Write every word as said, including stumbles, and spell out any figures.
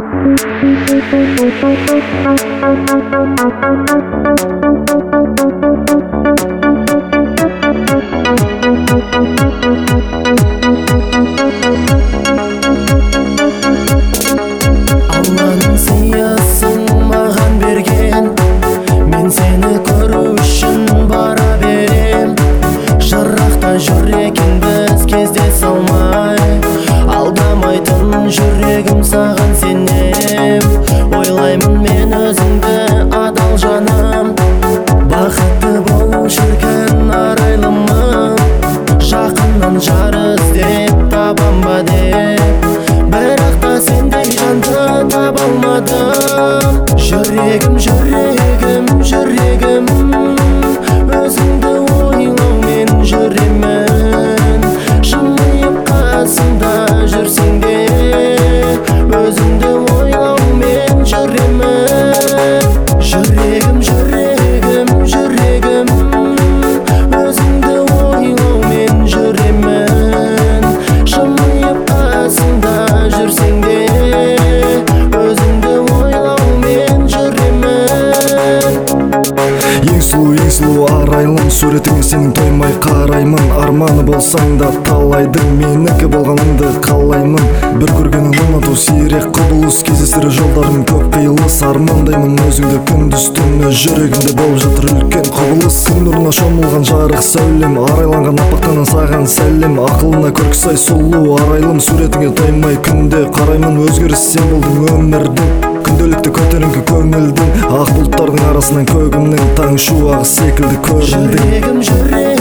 Алланың сыйысын маған берген, мен сені көру үшін бара берем. Жырақта жүр екен біз кездесе алмай, алдамайтын жүрегім саған сенем. Ойлаймын мен өзіңді адал жаным, бақытты болу шіркін арайлымын. Жақыннан жар іздеп табам ба деп, бірақ та сендей жанды таба алмадым. Жүрегім, жүрегім, жүрегім, өзіңді ойлаумен жүремін. Жымиып қасымда жүрсең де, өзіңді ойлаумен жүремін. Жүрегім, жүрегім, жүрегім, өзіңді ойлаумен жүремін. Жымиып қасымда жүрсең де, өзіңді ойлаумен жүремін. Ең сұлу, ең сұлу арайлым, суретіңе сенің тоймай қараймын. Арманы болсаң да талайдың, менікі болғаныңды қалаймын. Бір көргенін ұнату сирек құбылыс, кездестіру жолдарым көп қиылыс. Армандаймын өзіңді күндіз түні, жүрегімде болып жатыр үлкен құбылыс. Күн нұрына шомылған жарық сәулем, арайланған аппақтан саған сәлем. Ақылына көркі сай сұлу арайлым, суретіңе тоймай күнде қараймын. Өзгеріс сен болдың өмірдің, күнделікті көтеріңкі көңілдің. Ақ бұлттардың арасынан көгімнің таң шуағы секілді көріндің. Жүрегім, жүрегім